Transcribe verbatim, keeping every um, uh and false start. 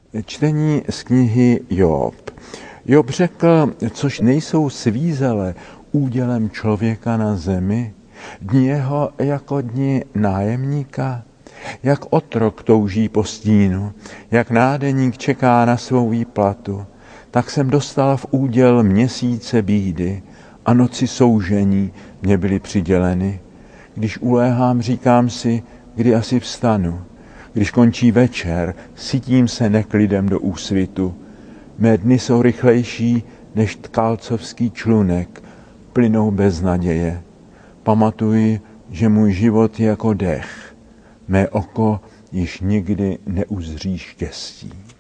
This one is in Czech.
Čtení z knihy Job. Job řekl, což nejsou svízele údělem člověka na zemi, dni jeho jako dni nájemníka, jak otrok touží po stínu, jak nádeník čeká na svou výplatu, tak jsem dostal v úděl měsíce bídy a noci soužení mě byly přiděleny. Když uléhám, říkám si, kdy asi vstanu. Když končí večer, sytím se neklidem do úsvitu. Mé dny jsou rychlejší než tkalcovský člunek, plynou bez naděje. Pamatuji, že můj život je jako dech. Mé oko již nikdy neuzří štěstí.